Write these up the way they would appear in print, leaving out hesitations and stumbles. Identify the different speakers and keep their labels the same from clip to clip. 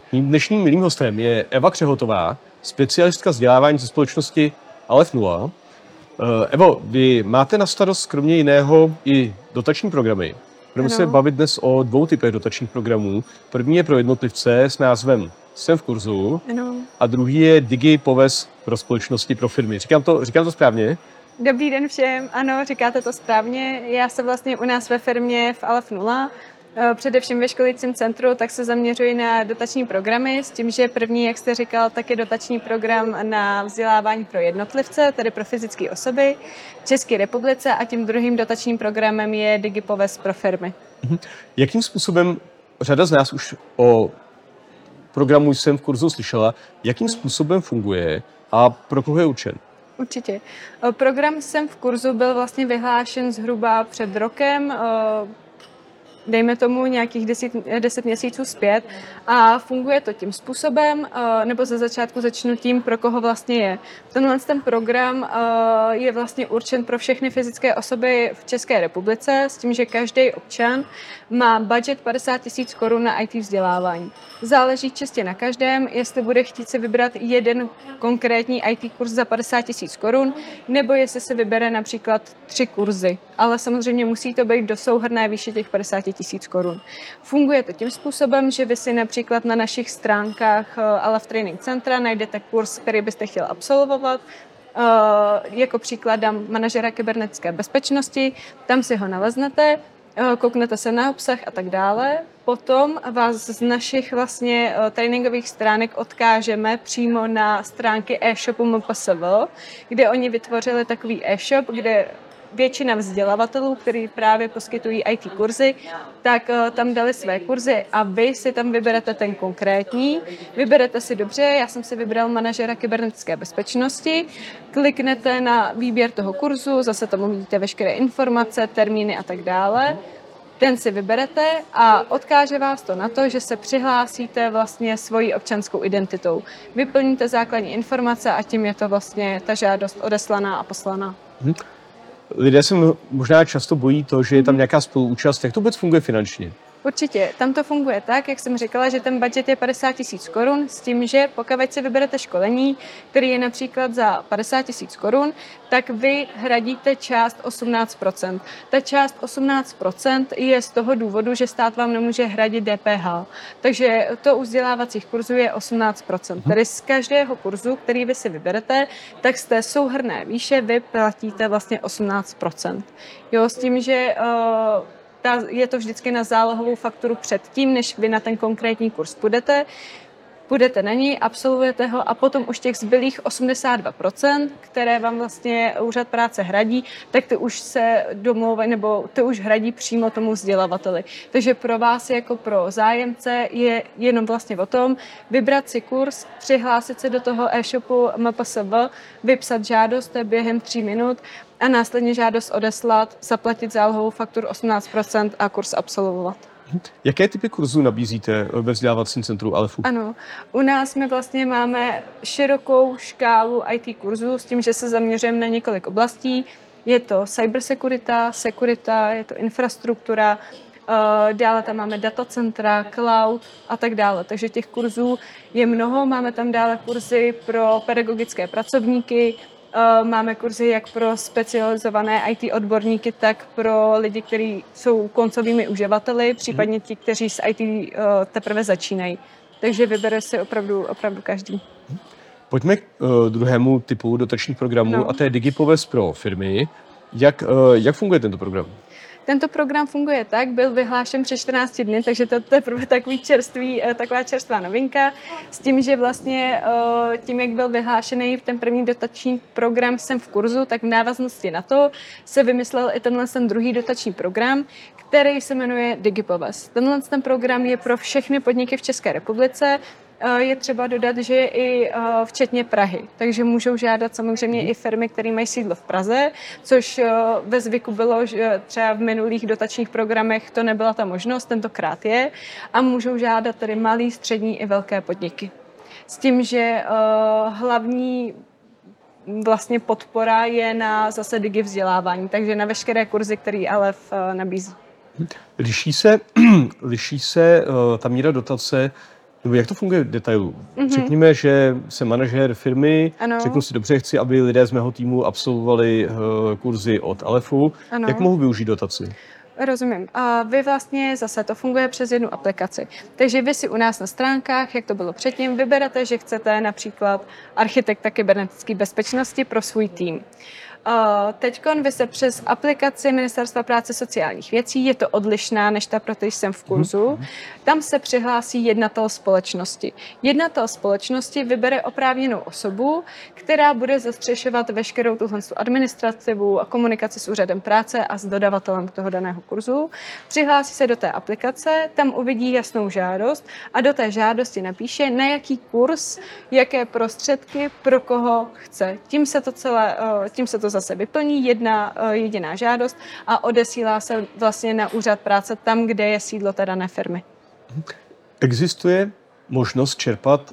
Speaker 1: Mým dnešním milým hostem je Eva Křehotová, specialistka vzdělávání ze společnosti Alef Nula. Evo, vy máte na starost kromě jiného i dotační programy. Budeme se bavit dnes o dvou typech dotačních programů. První je pro jednotlivce s názvem Jsem v kurzu a druhý je DigiPoves pro společnosti, pro firmy. Říkám to správně?
Speaker 2: Dobrý den všem, ano, říkáte to správně. Já se vlastně u nás ve firmě v Alef Nula, především ve školícím centru, tak se zaměřuji na dotační programy s tím, že první, jak jste říkal, tak je dotační program na vzdělávání pro jednotlivce, tedy pro fyzické osoby v České republice, a tím druhým dotačním programem je DigiPoves pro firmy.
Speaker 1: Jakým způsobem, řada z nás už o programu Jsem v kurzu slyšela, jakým způsobem funguje a pro koho je určen?
Speaker 2: Určitě. Program Jsem v kurzu byl vlastně vyhlášen zhruba před rokem, dejme tomu nějakých 10 měsíců zpět, a funguje to tím způsobem, nebo ze začátku začnu tím, pro koho vlastně je. Ten program je vlastně určen pro všechny fyzické osoby v České republice s tím, že každý občan má budget 50 000 korun na IT vzdělávání. Záleží čistě na každém, jestli bude chtít si vybrat jeden konkrétní IT kurz za 50 000 korun, nebo jestli se vybere například 3 kurzy. Ale samozřejmě musí to být do souhrnné výše těch 50 000 korun. Funguje to tím způsobem, že vy si například na našich stránkách Alef Training Centra najdete kurz, který byste chtěl absolvovat. Jako příklad dám manažera kybernetické bezpečnosti, tam si ho naleznete, kouknete se na obsah a tak dále. Potom vás z našich vlastně tréninkových stránek odkážeme přímo na stránky e-shopu MPSV, kde oni vytvořili takový e-shop, kde většina vzdělavatelů, kteří právě poskytují IT kurzy, tak tam dali své kurzy a vy si tam vyberete ten konkrétní. Vyberete si dobře, já jsem si vybral manažera kybernetické bezpečnosti, kliknete na výběr toho kurzu, zase tam uvidíte veškeré informace, termíny a tak dále. Ten si vyberete a odkáže vás to na to, že se přihlásíte vlastně svojí občanskou identitou. Vyplníte základní informace a tím je to vlastně ta žádost odeslaná a poslaná.
Speaker 1: Lidé se možná často bojí to, že je tam nějaká spoluúčast. Jak to vůbec funguje finančně?
Speaker 2: Určitě. Tam to funguje tak, jak jsem říkala, že ten budget je 50 000 korun s tím, že pokud si vyberete školení, který je například za 50 000 korun, tak vy hradíte část 18%. Ta část 18% je z toho důvodu, že stát vám nemůže hradit DPH. Takže to u vzdělávacích kurzů je 18%. Tedy z každého kurzu, který vy si vyberete, tak z té souhrnné výše vy platíte vlastně 18%. Jo, s tím, že je to vždycky na zálohovou fakturu předtím, než vy na ten konkrétní kurz půjdete na něj, absolvujete ho a potom už těch zbylých 82%, které vám vlastně úřad práce hradí, tak ty už se domlouvají nebo ty už hradí přímo tomu vzdělavateli. Takže pro vás jako pro zájemce je jenom vlastně o tom vybrat si kurz, přihlásit se do toho e-shopu MPSV, vypsat žádost, to je během 3 minut, a následně žádost odeslat, zaplatit zálohovou fakturu 18% a kurz absolvovat.
Speaker 1: Jaké typy kurzů nabízíte ve vzdělávacím centru Alefu?
Speaker 2: Ano, u nás my vlastně máme širokou škálu IT kurzů s tím, že se zaměřujeme na několik oblastí. Je to sekurita, je to infrastruktura, dále tam máme datacentra, cloud a tak dále. Takže těch kurzů je mnoho. Máme tam dále kurzy pro pedagogické pracovníky, máme kurzy jak pro specializované IT odborníky, tak pro lidi, kteří jsou koncovými uživateli, případně ti, kteří s IT teprve začínají. Takže vybere si opravdu každý.
Speaker 1: Pojďme k druhému typu dotačních programů, a to je DigiPoves pro firmy. Jak funguje tento program?
Speaker 2: Tento program funguje tak, byl vyhlášen před 14 dny, takže to je taková čerstvá novinka. S tím, že vlastně tím, jak byl vyhlášený ten první dotační program Jsem v kurzu, tak v návaznosti na to se vymyslel i ten druhý dotační program, který se jmenuje DigiPoves. Ten program je pro všechny podniky v České republice. Je třeba dodat, že je i včetně Prahy, takže můžou žádat samozřejmě i firmy, které mají sídlo v Praze, což ve zvyku bylo, že třeba v minulých dotačních programech to nebyla ta možnost, tentokrát je, a můžou žádat tedy malý, střední i velké podniky. S tím, že hlavní vlastně podpora je na zase digi vzdělávání, takže na veškeré kurzy, který Alef nabízí.
Speaker 1: Liší se ta míra dotace Nebo jak to funguje v detailu? Řekněme, že jsem manažer firmy,
Speaker 2: Ano.
Speaker 1: řeknu si dobře, chci, aby lidé z mého týmu absolvovali kurzy od Alephu.
Speaker 2: Ano.
Speaker 1: Jak mohu využít dotaci?
Speaker 2: Rozumím. A vy vlastně zase to funguje přes jednu aplikaci. Takže vy si u nás na stránkách, jak to bylo předtím, vyberete, že chcete například architekta kybernetické bezpečnosti pro svůj tým. Teďkon vy se přes aplikaci Ministerstva práce sociálních věcí, je to odlišná než ta, pro který jsem v kurzu, tam se přihlásí jednatel společnosti. Jednatel společnosti vybere oprávněnou osobu, která bude zastřešovat veškerou tuhle administrativu a komunikaci s úřadem práce a s dodavatelem toho daného kurzu. Přihlásí se do té aplikace, tam uvidí jasnou žádost a do té žádosti napíše, na jaký kurz, jaké prostředky, pro koho chce. Tím se to zase vyplní jedna jediná žádost a odesílá se vlastně na úřad práce tam, kde je sídlo té dané firmy.
Speaker 1: Existuje možnost čerpat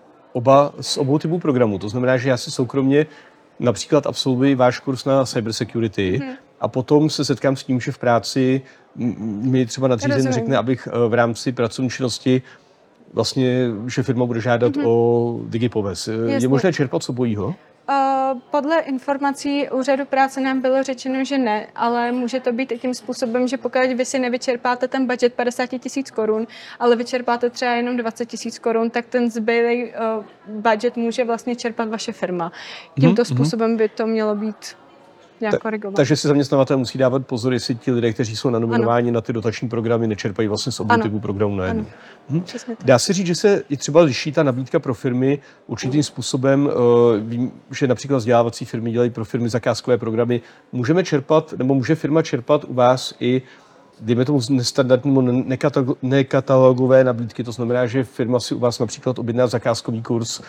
Speaker 1: z obou typů programů. To znamená, že já si soukromně například absolvuji váš kurz na cybersecurity a potom se setkám s tím, že v práci mi třeba nadřízený řekne, abych v rámci pracovní činnosti vlastně, že firma bude žádat o DigiPoves. Je možné čerpat z obojího?
Speaker 2: Podle informací úřadu práce nám bylo řečeno, že ne, ale může to být i tím způsobem, že pokud vy si nevyčerpáte ten budget 50 000 korun, ale vyčerpáte třeba jenom 20 000 korun, tak ten zbylý budget může vlastně čerpat vaše firma. Tímto způsobem by to mělo být nějak korigovat.
Speaker 1: Takže si zaměstnavatel musí dávat pozor, jestli ti lidé, kteří jsou nanominováni na ty dotační programy, nečerpají vlastně z obou typů programů na jednu. Dá se říct, že se i třeba liší ta nabídka pro firmy určitým způsobem. Vím, že například vzdělávací firmy dělají pro firmy zakázkové programy. Můžeme čerpat, nebo může firma čerpat u vás i, dejme tomu, nestandardní nekatalogové nabídky. To znamená, že firma si u vás například objedná zakázkový kurz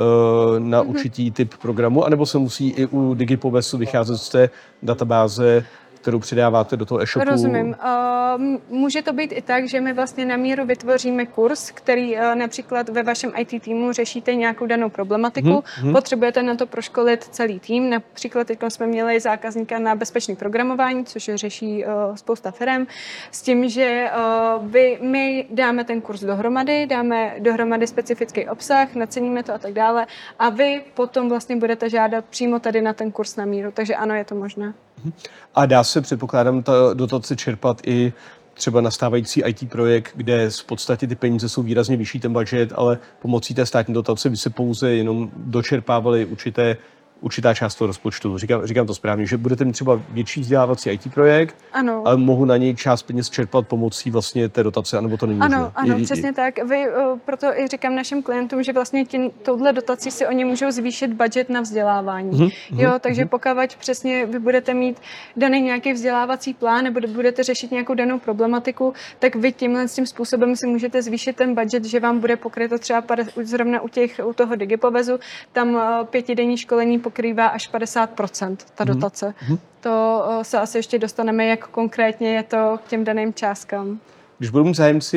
Speaker 1: na určitý typ programu, anebo se musí i u DigiPovesu vycházet z té databáze, kterou přidáváte do toho e-shopu?
Speaker 2: Rozumím. Může to být i tak, že my vlastně na míru vytvoříme kurz, který například ve vašem IT týmu řešíte nějakou danou problematiku, potřebujete na to proškolit celý tým. Například teď jsme měli zákazníka na bezpečné programování, což řeší spousta firem, s tím, že my dáme ten kurz dohromady, dáme dohromady specifický obsah, naceníme to a tak dále a vy potom vlastně budete žádat přímo tady na ten kurz na míru, takže ano, je to možné.
Speaker 1: A dá se, předpokládám, ta dotace čerpat i třeba na stávající IT projekt, kde v podstatě ty peníze jsou výrazně vyšší, ten budget, ale pomocí té státní dotace by se pouze jenom dočerpávaly určitá část toho rozpočtu. Říkám to správně, že budete mít třeba větší vzdělávací IT projekt,
Speaker 2: ano,
Speaker 1: ale mohu na něj část peněz čerpat pomocí vlastně té dotace, anebo to není možné.
Speaker 2: Ano, přesně tak. Proto i říkám našim klientům, že vlastně touhle dotací si oni můžou zvýšit budget na vzdělávání. Takže pokud přesně vy budete mít daný nějaký vzdělávací plán nebo budete řešit nějakou danou problematiku, tak vy tímhle s tím způsobem si můžete zvýšit ten budget, že vám bude pokryto třeba zrovna u toho DigiPovesu, tam 5denní školení pokrývá až 50% ta dotace. To se asi ještě dostaneme, jak konkrétně je to k těm daným částkám.
Speaker 1: Když budou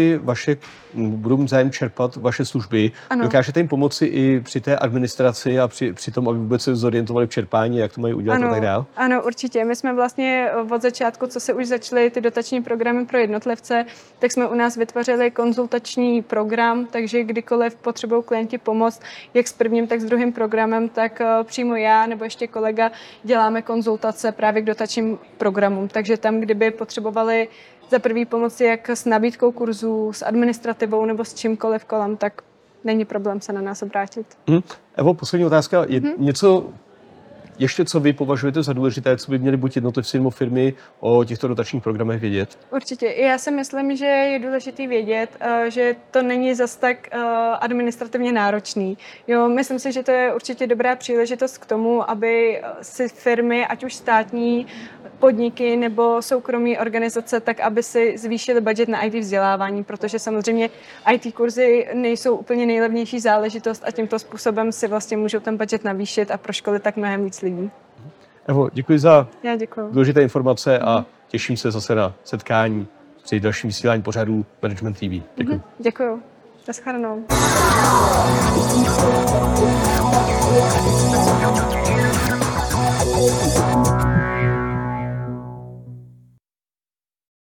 Speaker 1: mít zájem čerpat vaše služby, dokážete jim pomoci i při té administraci a při tom, aby vůbec se zorientovali v čerpání, jak to mají udělat a tak dále?
Speaker 2: Ano, určitě. My jsme vlastně od začátku, co se už začaly ty dotační programy pro jednotlivce, tak jsme u nás vytvořili konzultační program, takže kdykoliv potřebují klienti pomoc, jak s prvním, tak s druhým programem, tak přímo já nebo ještě kolega děláme konzultace právě k dotačním programům. Takže tam, kdyby potřebovali za první pomoci jak s nabídkou kurzů, s administrativou nebo s čímkoliv kolem, tak není problém se na nás obrátit.
Speaker 1: Evo, poslední otázka. Je něco ještě, co vy považujete za důležité, co by měli buď jednotlivci nebo firmy o těchto dotačních programech vědět?
Speaker 2: Určitě. Já si myslím, že je důležité vědět, že to není zas tak administrativně náročný. Myslím si, že to je určitě dobrá příležitost k tomu, aby si firmy, ať už státní, podniky nebo soukromí organizace, tak aby si zvýšili budget na IT vzdělávání, protože samozřejmě IT kurzy nejsou úplně nejlevnější záležitost a tímto způsobem si vlastně můžou ten budget navýšit a proškolit tak mnohem víc lidí.
Speaker 1: Evo, děkuji za důležité informace a těším se zase na setkání při dalším vysílání pořadu Management TV. Děkuji.
Speaker 2: Děkuji. Naschledanou.